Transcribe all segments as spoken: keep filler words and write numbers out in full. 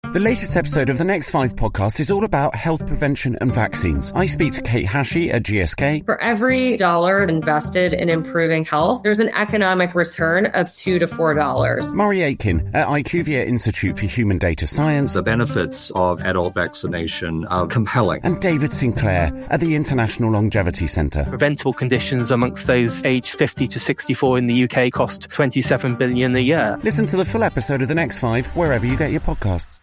The latest episode of the Next Five podcast is all about health prevention and vaccines. I speak to Kate Hashey at G S K. For every dollar invested in improving health, there's an economic return of two to four dollars. Murray Aitken at IQVIA Institute for Human Data Science. The benefits of adult vaccination are compelling. And David Sinclair at the International Longevity Centre. Preventable conditions amongst those aged fifty to sixty-four in the U K cost twenty-seven billion dollars a year. Listen to the full episode of The Next Five wherever you get your podcasts.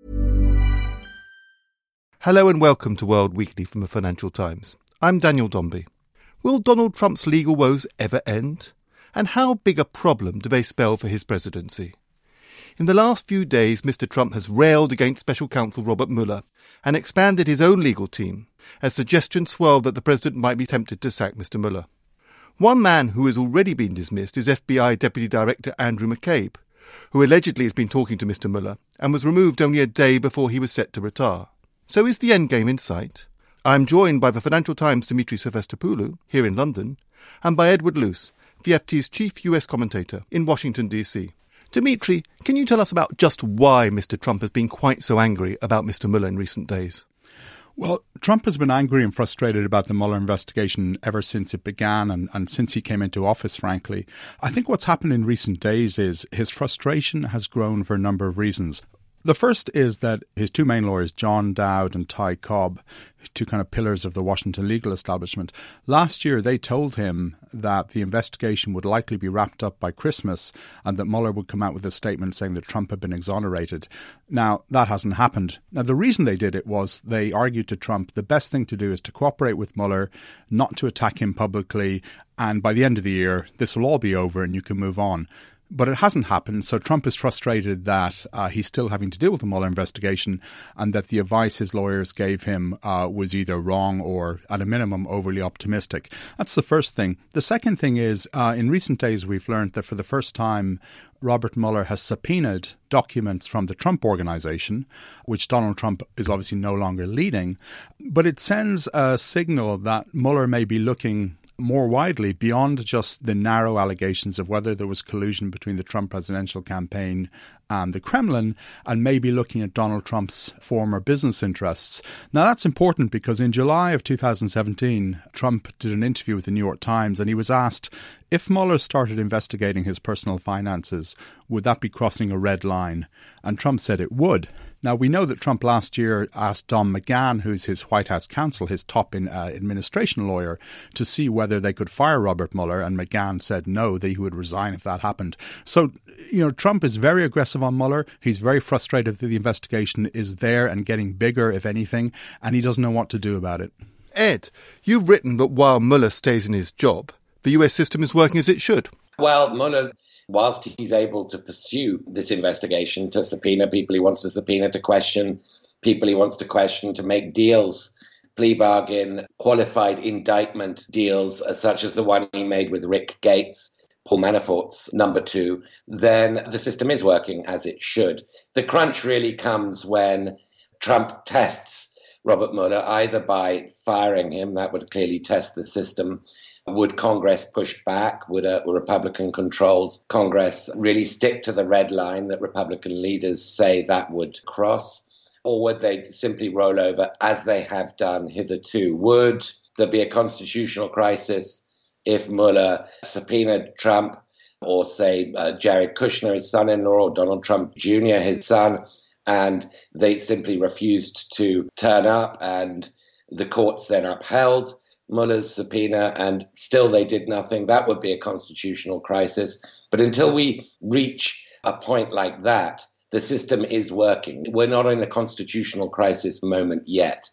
Hello and welcome to World Weekly from the Financial Times. I'm Daniel Dombey. Will Donald Trump's legal woes ever end? And how big a problem do they spell for his presidency? In the last few days, Mister Trump has railed against Special Counsel Robert Mueller and expanded his own legal team as suggestions swirl that the president might be tempted to sack Mister Mueller. One man who has already been dismissed is F B I Deputy Director Andrew McCabe, who allegedly has been talking to Mister Mueller and was removed only a day before he was set to retire. So is the endgame in sight? I'm joined by the Financial Times' Dimitri Sevestopoulou, here in London, and by Edward Luce, the F T's chief U S commentator in Washington, D C. Dimitri, can you tell us about just why Mister Trump has been quite so angry about Mister Mueller in recent days? Well, Trump has been angry and frustrated about the Mueller investigation ever since it began and, and since he came into office, frankly. I think what's happened in recent days is his frustration has grown for a number of reasons. The first is that his two main lawyers, John Dowd and Ty Cobb, two kind of pillars of the Washington legal establishment, last year they told him that the investigation would likely be wrapped up by Christmas and that Mueller would come out with a statement saying that Trump had been exonerated. Now, that hasn't happened. Now, the reason they did it was they argued to Trump the best thing to do is to cooperate with Mueller, not to attack him publicly, and by the end of the year, this will all be over and you can move on. But it hasn't happened, so Trump is frustrated that uh, he's still having to deal with the Mueller investigation and that the advice his lawyers gave him uh, was either wrong or, at a minimum, overly optimistic. That's the first thing. The second thing is, uh, in recent days, we've learned that for the first time, Robert Mueller has subpoenaed documents from the Trump Organization, which Donald Trump is obviously no longer leading. But it sends a signal that Mueller may be looking more widely beyond just the narrow allegations of whether there was collusion between the Trump presidential campaign and the Kremlin, and maybe looking at Donald Trump's former business interests. Now, that's important because in July of two thousand seventeen, Trump did an interview with the New York Times and he was asked, if Mueller started investigating his personal finances, would that be crossing a red line? And Trump said it would. Now, we know that Trump last year asked Don McGahn, who's his White House counsel, his top in, uh, administration lawyer, to see whether they could fire Robert Mueller, and McGahn said no, that he would resign if that happened. So, you know, Trump is very aggressive on Mueller. He's very frustrated that the investigation is there and getting bigger, if anything, and he doesn't know what to do about it. Ed, you've written that while Mueller stays in his job, the U S system is working as it should. Well, Mueller, whilst he's able to pursue this investigation, to subpoena people he wants to subpoena, to question people he wants to question, to make deals, plea bargain, qualified indictment deals, uh, such as the one he made with Rick Gates, Paul Manafort's number two, then the system is working as it should. The crunch really comes when Trump tests Robert Mueller, either by firing him, that would clearly test the system. Would Congress push back? Would a Republican-controlled Congress really stick to the red line that Republican leaders say that would cross? Or would they simply roll over as they have done hitherto? Would there be a constitutional crisis if Mueller subpoenaed Trump or, say, uh, Jared Kushner, his son-in-law, or Donald Trump Junior, his son, and they simply refused to turn up and the courts then upheld Mueller's subpoena and still they did nothing? That would be a constitutional crisis. But until we reach a point like that, the system is working. We're not in a constitutional crisis moment yet.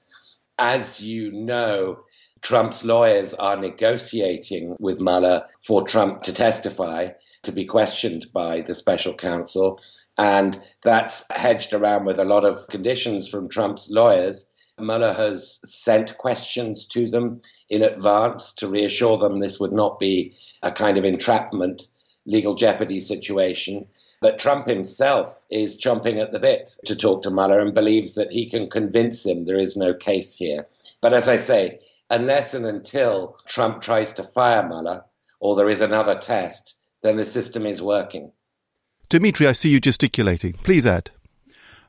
As you know, Trump's lawyers are negotiating with Mueller for Trump to testify, to be questioned by the special counsel. And that's hedged around with a lot of conditions from Trump's lawyers. Mueller has sent questions to them in advance to reassure them this would not be a kind of entrapment, legal jeopardy situation. But Trump himself is chomping at the bit to talk to Mueller and believes that he can convince him there is no case here. But as I say, unless and until Trump tries to fire Mueller or there is another test, then the system is working. Dimitri, I see you gesticulating. Please add.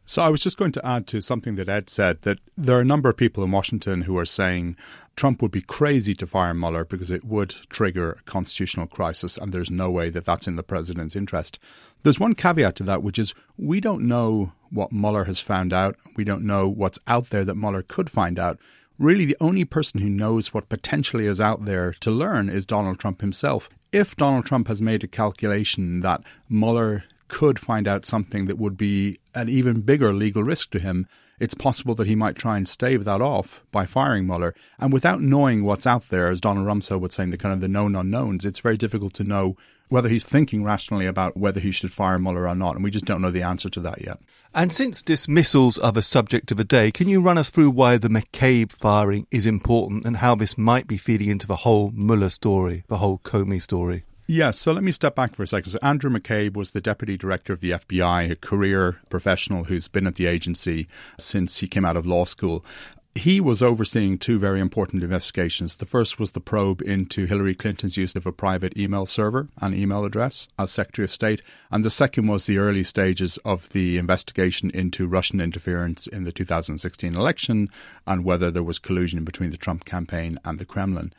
So I was just going to add to something that Ed said, that there are a number of people in Washington who are saying Trump would be crazy to fire Mueller because it would trigger a constitutional crisis, and there's no way that that's in the president's interest. There's one caveat to that, which is we don't know what Mueller has found out. We don't know what's out there that Mueller could find out. Really, the only person who knows what potentially is out there to learn is Donald Trump himself. If Donald Trump has made a calculation that Mueller could find out something that would be an even bigger legal risk to him, it's possible that he might try and stave that off by firing Mueller. And without knowing what's out there, as Donald Rumsfeld would say, the kind of the known unknowns, it's very difficult to know whether he's thinking rationally about whether he should fire Mueller or not. And we just don't know the answer to that yet. And since dismissals are the subject of the day, can you run us through why the McCabe firing is important and how this might be feeding into the whole Mueller story, the whole Comey story? Yes, so let me step back for a second. So Andrew McCabe was the deputy director of the F B I, a career professional who's been at the agency since he came out of law school. He was overseeing two very important investigations. The first was the probe into Hillary Clinton's use of a private email server and email address as Secretary of State. And the second was the early stages of the investigation into Russian interference in the two thousand sixteen election and whether there was collusion between the Trump campaign and the Kremlin.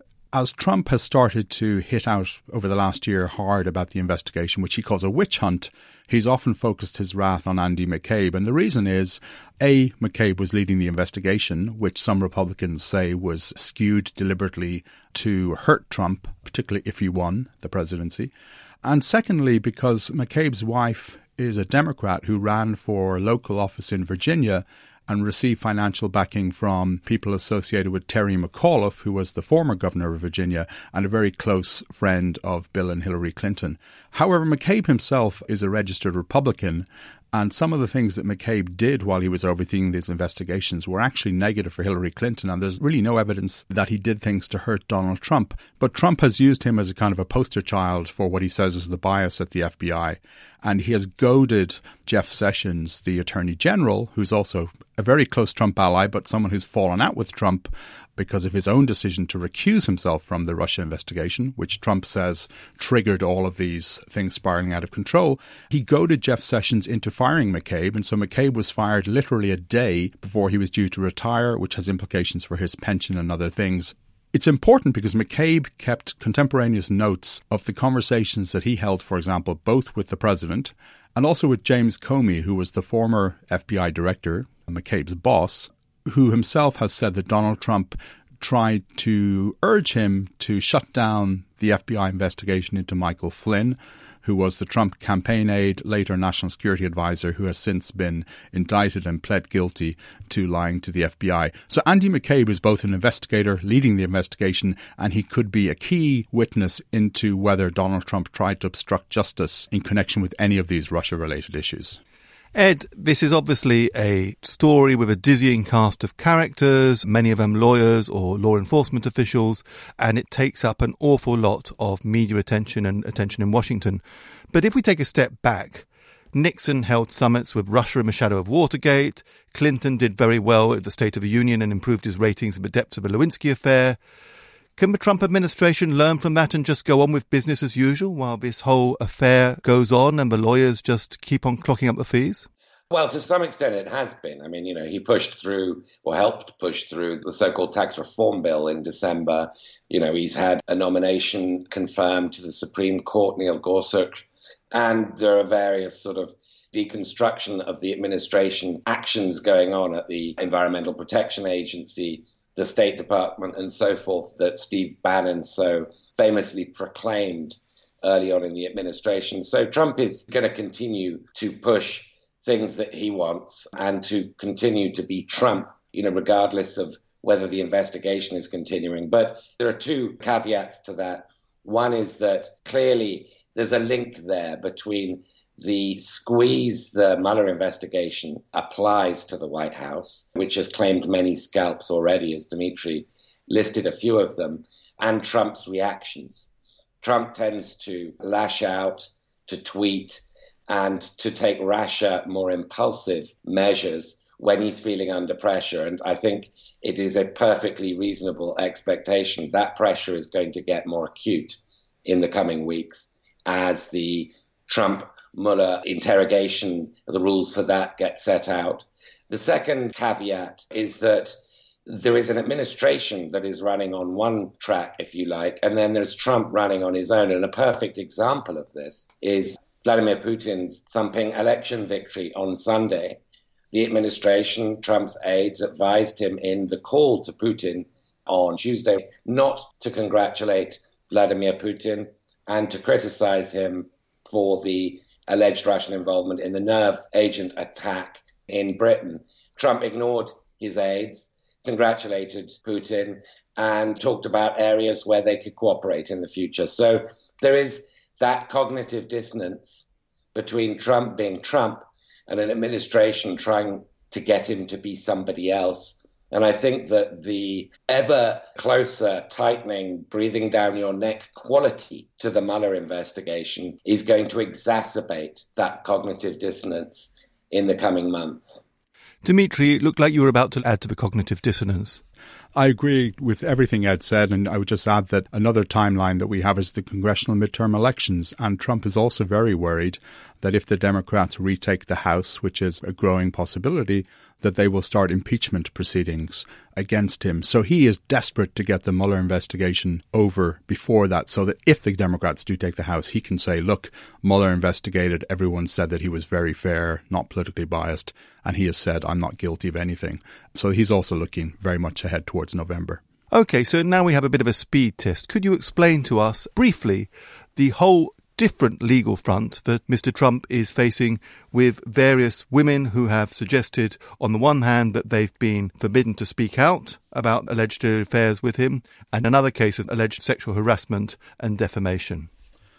As Trump has started to hit out over the last year hard about the investigation, which he calls a witch hunt, he's often focused his wrath on Andy McCabe. And the reason is, A, McCabe was leading the investigation, which some Republicans say was skewed deliberately to hurt Trump, particularly if he won the presidency. And secondly, because McCabe's wife is a Democrat who ran for local office in Virginia and received financial backing from people associated with Terry McAuliffe, who was the former governor of Virginia and a very close friend of Bill and Hillary Clinton. However, McCabe himself is a registered Republican, and some of the things that McCabe did while he was overseeing these investigations were actually negative for Hillary Clinton, and there's really no evidence that he did things to hurt Donald Trump. But Trump has used him as a kind of a poster child for what he says is the bias at the F B I. And he has goaded Jeff Sessions, the Attorney General, who's also a very close Trump ally, but someone who's fallen out with Trump because of his own decision to recuse himself from the Russia investigation, which Trump says triggered all of these things spiraling out of control. He goaded Jeff Sessions into firing McCabe, and so McCabe was fired literally a day before he was due to retire, which has implications for his pension and other things. It's important because McCabe kept contemporaneous notes of the conversations that he held, for example, both with the president and also with James Comey, who was the former F B I director, McCabe's boss, who himself has said that Donald Trump tried to urge him to shut down the F B I investigation into Michael Flynn, who was the Trump campaign aide, later national security advisor, who has since been indicted and pled guilty to lying to the F B I. So Andy McCabe is both an investigator leading the investigation, and he could be a key witness into whether Donald Trump tried to obstruct justice in connection with any of these Russia-related issues. Ed, this is obviously a story with a dizzying cast of characters, many of them lawyers or law enforcement officials, and it takes up an awful lot of media attention and attention in Washington. But if we take a step back, Nixon held summits with Russia in the shadow of Watergate. Clinton did very well at the State of the Union and improved his ratings in the depths of the Lewinsky affair. Can the Trump administration learn from that and just go on with business as usual while this whole affair goes on and the lawyers just keep on clocking up the fees? Well, to some extent it has been. I mean, you know, he pushed through or helped push through the so-called tax reform bill in December. You know, he's had a nomination confirmed to the Supreme Court, Neil Gorsuch, and there are various sort of deconstruction of the administration actions going on at the Environmental Protection Agency, the State Department, and so forth, that Steve Bannon so famously proclaimed early on in the administration. So Trump is going to continue to push things that he wants and to continue to be Trump, you know, regardless of whether the investigation is continuing. But there are two caveats to that. One is that clearly there's a link there between the squeeze the Mueller investigation applies to the White House, which has claimed many scalps already, as Dimitri listed a few of them, and Trump's reactions. Trump tends to lash out, to tweet, and to take rasher, more impulsive measures when he's feeling under pressure. And I think it is a perfectly reasonable expectation that pressure is going to get more acute in the coming weeks as the Trump Mueller interrogation, the rules for that get set out. The second caveat is that there is an administration that is running on one track, if you like, and then there's Trump running on his own. And a perfect example of this is Vladimir Putin's thumping election victory on Sunday. The administration, Trump's aides, advised him in the call to Putin on Tuesday not to congratulate Vladimir Putin and to criticize him for the alleged Russian involvement in the nerve agent attack in Britain. Trump ignored his aides, congratulated Putin, and talked about areas where they could cooperate in the future. So there is that cognitive dissonance between Trump being Trump and an administration trying to get him to be somebody else. And I think that the ever closer tightening, breathing down your neck quality to the Mueller investigation is going to exacerbate that cognitive dissonance in the coming months. Dimitri, it looked like you were about to add to the cognitive dissonance. I agree with everything Ed said, and I would just add that another timeline that we have is the congressional midterm elections, and Trump is also very worried that if the Democrats retake the House, which is a growing possibility, that they will start impeachment proceedings against him. So he is desperate to get the Mueller investigation over before that, so that if the Democrats do take the House, he can say, look, Mueller investigated, everyone said that he was very fair, not politically biased, and he has said, I'm not guilty of anything. So he's also looking very much ahead towards November. OK, so now we have a bit of a speed test. Could you explain to us briefly the whole different legal front that Mister Trump is facing with various women who have suggested, on the one hand, that they've been forbidden to speak out about alleged affairs with him, and another case of alleged sexual harassment and defamation?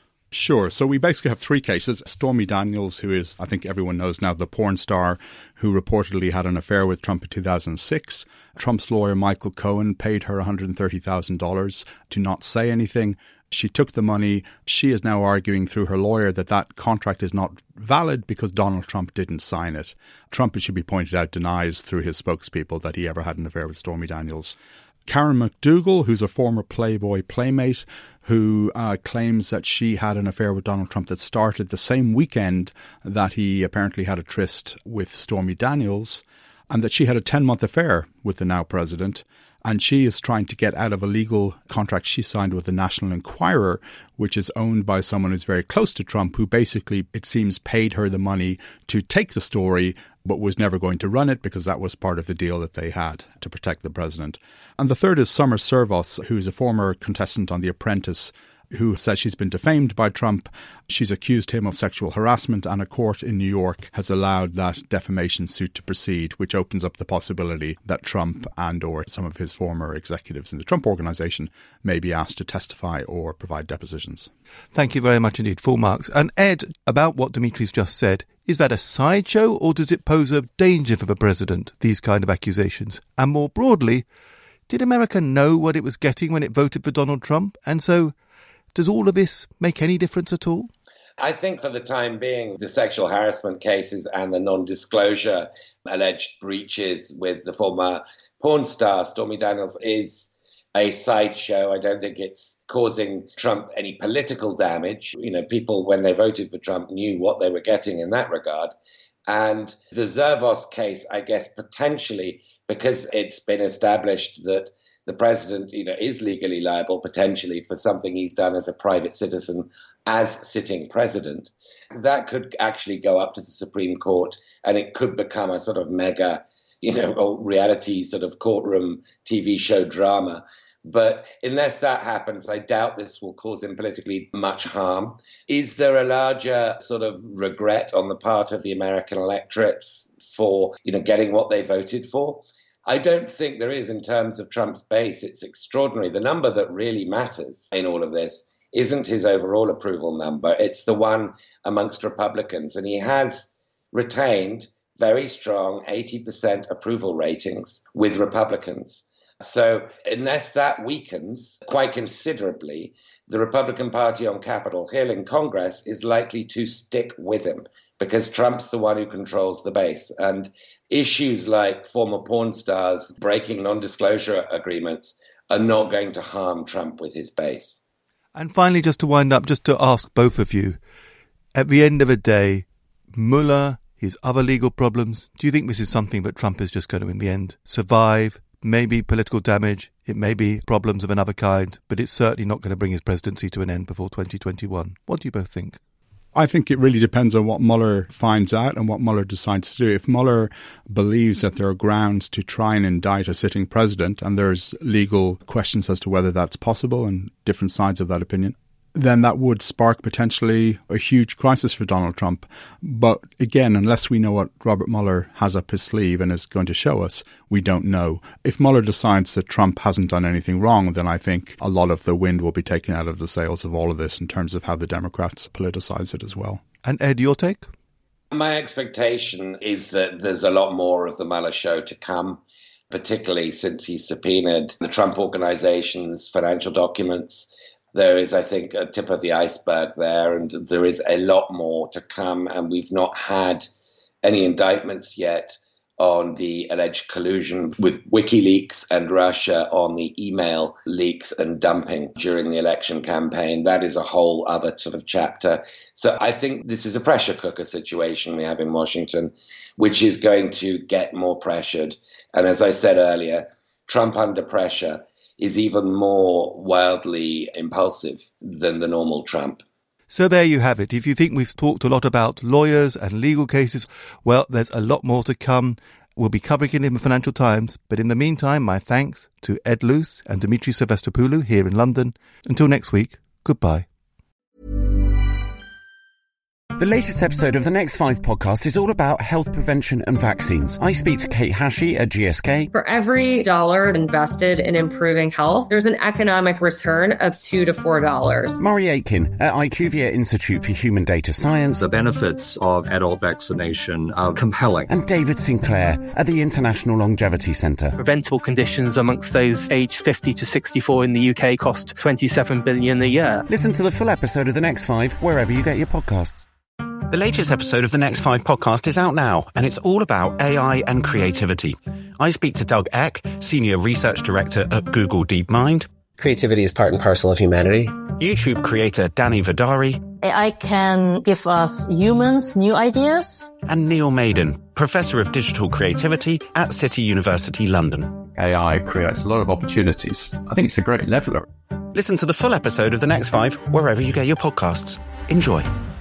Sure. So we basically have three cases. Stormy Daniels, who is, I think everyone knows now, the porn star who reportedly had an affair with Trump in two thousand six. Trump's lawyer, Michael Cohen, paid her one hundred thirty thousand dollars to not say anything. She took the money. She is now arguing through her lawyer that that contract is not valid because Donald Trump didn't sign it. Trump, it should be pointed out, denies through his spokespeople that he ever had an affair with Stormy Daniels. Karen McDougal, who's a former Playboy playmate, who uh, claims that she had an affair with Donald Trump that started the same weekend that he apparently had a tryst with Stormy Daniels, and that she had a ten-month affair with the now president. And she is trying to get out of a legal contract she signed with the National Enquirer, which is owned by someone who's very close to Trump, who basically, it seems, paid her the money to take the story, but was never going to run it because that was part of the deal that they had to protect the president. And the third is Summer Servos, who is a former contestant on The Apprentice, who says she's been defamed by Trump. She's accused him of sexual harassment, and a court in New York has allowed that defamation suit to proceed, which opens up the possibility that Trump and or some of his former executives in the Trump Organization may be asked to testify or provide depositions. Thank you very much indeed. Full marks. And Ed, about what Dimitri's just said, is that a sideshow, or does it pose a danger for the president, these kind of accusations? And more broadly, did America know what it was getting when it voted for Donald Trump? And so, does all of this make any difference at all? I think for the time being, the sexual harassment cases and the non-disclosure alleged breaches with the former porn star Stormy Daniels is a sideshow. I don't think it's causing Trump any political damage. You know, people, when they voted for Trump, knew what they were getting in that regard. And the Servos case, I guess, potentially, because it's been established that the president, you know, is legally liable potentially for something he's done as a private citizen as sitting president. That could actually go up to the Supreme Court, and it could become a sort of mega, you know, reality sort of courtroom T V show drama. But unless that happens, I doubt this will cause him politically much harm. Is there a larger sort of regret on the part of the American electorate for, you know, getting what they voted for? I don't think there is in terms of Trump's base. It's extraordinary. The number that really matters in all of this isn't his overall approval number. It's the one amongst Republicans. And he has retained very strong eighty percent approval ratings with Republicans. So unless that weakens quite considerably, the Republican Party on Capitol Hill in Congress is likely to stick with him because Trump's the one who controls the base. And issues like former porn stars breaking non-disclosure agreements are not going to harm Trump with his base. And finally, just to wind up, just to ask both of you, At the end of the day, Mueller, his other legal problems, do you think this is something that Trump is just going to, in the end, survive? Maybe political damage, it may be problems of another kind, but it's certainly not going to bring his presidency to an end before twenty twenty-one. What do you both think? I think it really depends on what Mueller finds out and what Mueller decides to do. If Mueller believes that there are grounds to try and indict a sitting president, and there's legal questions as to whether that's possible and different sides of that opinion, then that would spark potentially a huge crisis for Donald Trump. But again, unless we know what Robert Mueller has up his sleeve and is going to show us, we don't know. If Mueller decides that Trump hasn't done anything wrong, then I think a lot of the wind will be taken out of the sails of all of this in terms of how the Democrats politicize it as well. And Ed, your take? My expectation is that there's a lot more of the Mueller show to come, particularly since he subpoenaed the Trump Organization's financial documents. There is, I think, a tip of the iceberg there, and there is a lot more to come. And we've not had any indictments yet on the alleged collusion with WikiLeaks and Russia on the email leaks and dumping during the election campaign. That is a whole other sort of chapter. So I think this is a pressure cooker situation we have in Washington, which is going to get more pressured. And as I said earlier, Trump under pressure is even more wildly impulsive than the normal Trump. So there you have it. If you think we've talked a lot about lawyers and legal cases, well, there's a lot more to come. We'll be covering it in the Financial Times. But in the meantime, my thanks to Ed Luce and Dimitri Silvestopoulou here in London. Until next week, goodbye. The latest episode of the Next Five podcast is all about health prevention and vaccines. I speak to Kate Hashey at G S K. For every dollar invested in improving health, there's an economic return of two to four dollars. Murray Aitken at IQVIA Institute for Human Data Science. The benefits of adult vaccination are compelling. And David Sinclair at the International Longevity Centre. Preventable conditions amongst those aged fifty to sixty-four in the U K cost twenty-seven billion dollars a year. Listen to the full episode of The Next Five wherever you get your podcasts. The latest episode of The Next Five podcast is out now, and it's all about A I and creativity. I speak to Doug Eck, Senior Research Director at Google DeepMind. Creativity is part and parcel of humanity. YouTube creator Danny Vidari. A I can give us humans new ideas. And Neil Maiden, Professor of Digital Creativity at City University London. A I creates a lot of opportunities. I think it's a great leveler. Listen to the full episode of The Next Five wherever you get your podcasts. Enjoy.